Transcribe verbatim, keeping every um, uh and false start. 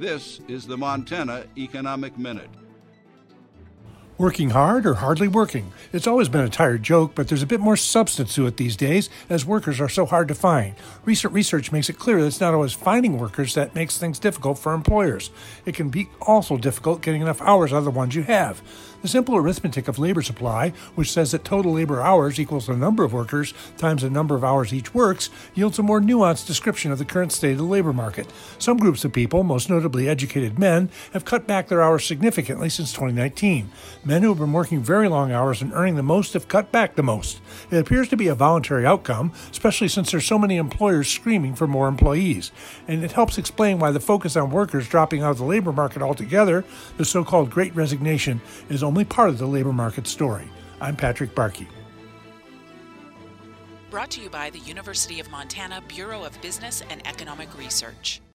This is the Montana Economic Minute. Working hard or hardly working? It's always been a tired joke, but there's a bit more substance to it these days as workers are so hard to find. Recent research makes it clear that it's not always finding workers that makes things difficult for employers. It can be also difficult getting enough hours out of the ones you have. The simple arithmetic of labor supply, which says that total labor hours equals the number of workers times the number of hours each works, yields a more nuanced description of the current state of the labor market. Some groups of people, most notably educated men, have cut back their hours significantly since twenty nineteen. Men who have been working very long hours and earning the most have cut back the most. It appears to be a voluntary outcome, especially since there's so many employers screaming for more employees. And it helps explain why the focus on workers dropping out of the labor market altogether, the so-called Great Resignation, is only part of the labor market story. I'm Patrick Barkey. Brought to you by the University of Montana Bureau of Business and Economic Research.